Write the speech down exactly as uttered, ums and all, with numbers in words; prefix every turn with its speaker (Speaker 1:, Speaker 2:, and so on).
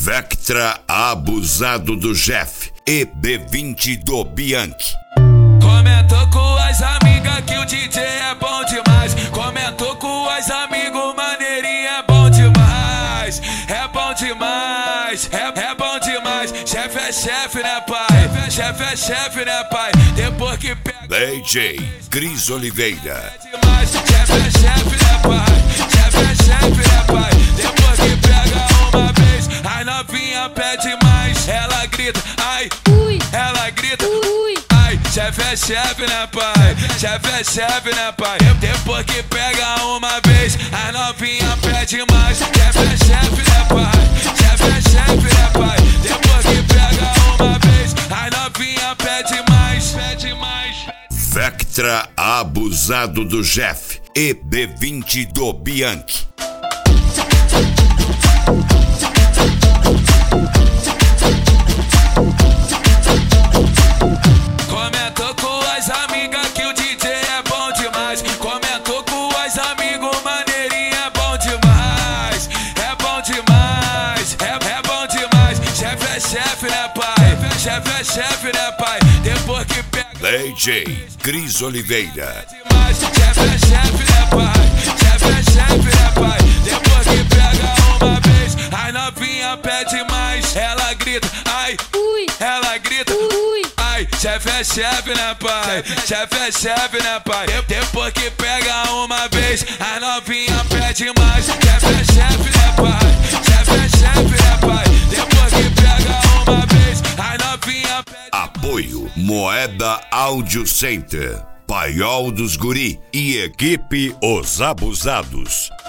Speaker 1: Vectra abusado do Jeff e B vinte do Bianchi.
Speaker 2: Comentou com as amigas que o D J é bom demais. Comentou com as amigos, maneirinho é bom demais. É bom demais, é, é bom demais. Chefe é chefe, né, pai? Chefe é chefe, né, pai? Depois que pega
Speaker 1: D J Cris Oliveira.
Speaker 2: Chefe é chefe, né, pai? Chefe é chefe, né, pai? Depois que pega uma vez, a novinha pede mais. Ela grita, ai, ui. Ela grita, ui. Ai, chefe é chefe, né, pai? Chefe é chefe, né, pai? Depois que pega uma vez, a novinha pede mais. Chefe é chefe, né, pai? Chefe é chefe, né, pai? Depois que pega uma vez, a novinha pede mais. Pede mais.
Speaker 1: Vectra abusado do Jeff e B vinte do Bianchi.
Speaker 2: Comentou com as amigas que o D J é bom demais. Comentou com as amigos, maneirinho é bom demais. É bom demais, é, é bom demais. Chefe é chefe, né, pai? Chefe é chefe, né, pai? Depois que pega
Speaker 1: D J Cris Oliveira.
Speaker 2: Chefe é chefe, né, pai? Chefe é chefe, né, pai? Depois que pega uma vez, a novinha pede mais. Ela grita, ai, ui. Ela grita, ui. Ai, chefe é chefe, né, pai? Chefe é chefe, né, pai? Depois que pega uma vez, a novinha pede mais. Chefe é chefe, né, pai? Chefe é chefe, né, pai? Depois que pega uma vez, a novinha pede.
Speaker 1: Apoio Moeda Audio Center, Paiol dos Guri e equipe Os Abusados.